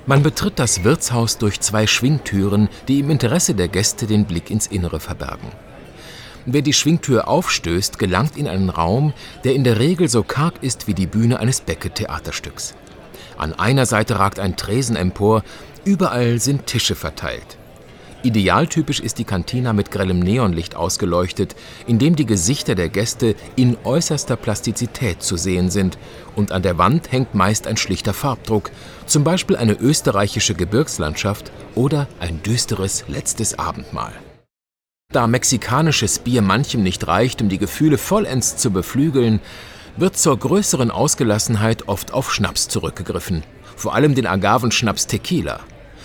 Man betritt das Wirtshaus durch 2 Schwingtüren, die im Interesse der Gäste den Blick ins Innere verbergen. Wer die Schwingtür aufstößt, gelangt in einen Raum, der in der Regel so karg ist wie die Bühne eines Becket-Theaterstücks. An einer Seite ragt ein Tresen empor, überall sind Tische verteilt. Idealtypisch ist die Cantina mit grellem Neonlicht ausgeleuchtet, in dem die Gesichter der Gäste in äußerster Plastizität zu sehen sind, und an der Wand hängt meist ein schlichter Farbdruck, zum Beispiel eine österreichische Gebirgslandschaft oder ein düsteres letztes Abendmahl. Da mexikanisches Bier manchem nicht reicht, um die Gefühle vollends zu beflügeln, wird zur größeren Ausgelassenheit oft auf Schnaps zurückgegriffen, vor allem den Agavenschnaps Tequila.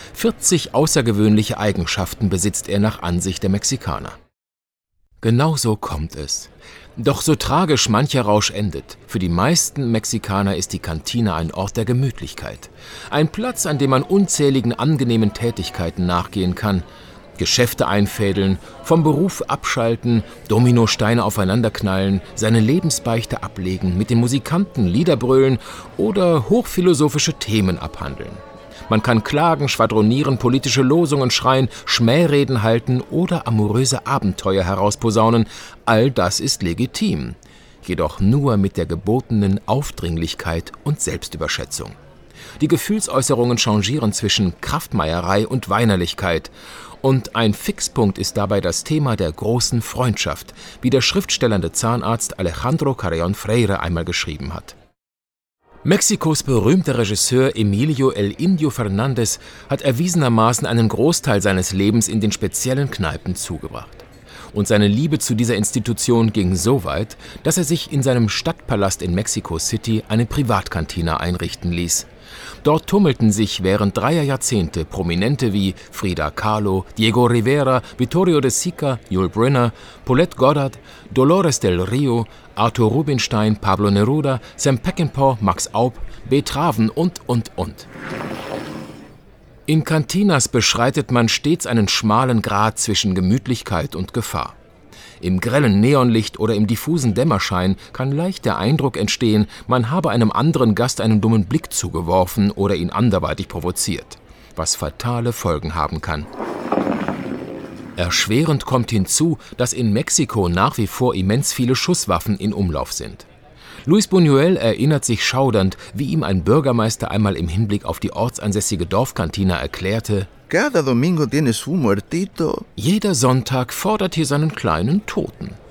40 außergewöhnliche Eigenschaften besitzt er nach Ansicht der Mexikaner. Genauso kommt es. Doch so tragisch mancher Rausch endet, für die meisten Mexikaner ist die Cantina ein Ort der Gemütlichkeit. Ein Platz, an dem man unzähligen angenehmen Tätigkeiten nachgehen kann. Geschäfte einfädeln, vom Beruf abschalten, Dominosteine aufeinanderknallen, seine Lebensbeichte ablegen, mit den Musikanten Lieder brüllen oder hochphilosophische Themen abhandeln. Man kann klagen, schwadronieren, politische Losungen schreien, Schmähreden halten oder amoröse Abenteuer herausposaunen. All das ist legitim, jedoch nur mit der gebotenen Aufdringlichkeit und Selbstüberschätzung. Die Gefühlsäußerungen changieren zwischen Kraftmeierei und Weinerlichkeit. Und ein Fixpunkt ist dabei das Thema der großen Freundschaft, wie der schriftstellernde Zahnarzt Alejandro Carreón Freire einmal geschrieben hat. Mexikos berühmter Regisseur Emilio El Indio Fernández hat erwiesenermaßen einen Großteil seines Lebens in den speziellen Kneipen zugebracht. Und seine Liebe zu dieser Institution ging so weit, dass er sich in seinem Stadtpalast in Mexico City eine Privatkantina einrichten ließ. Dort tummelten sich während 3 Jahrzehnte Prominente wie Frida Kahlo, Diego Rivera, Vittorio De Sica, Yul Brynner, Paulette Goddard, Dolores del Rio, Arthur Rubinstein, Pablo Neruda, Sam Peckinpah, Max Aup, Beethoven und. In Cantinas beschreitet man stets einen schmalen Grat zwischen Gemütlichkeit und Gefahr. Im grellen Neonlicht oder im diffusen Dämmerschein kann leicht der Eindruck entstehen, man habe einem anderen Gast einen dummen Blick zugeworfen oder ihn anderweitig provoziert, was fatale Folgen haben kann. Erschwerend kommt hinzu, dass in Mexiko nach wie vor immens viele Schusswaffen in Umlauf sind. Luis Buñuel erinnert sich schaudernd, wie ihm ein Bürgermeister einmal im Hinblick auf die ortsansässige Dorfkantina erklärte: Cada domingo tienes un muertito. Jeder Sonntag fordert hier seinen kleinen Toten.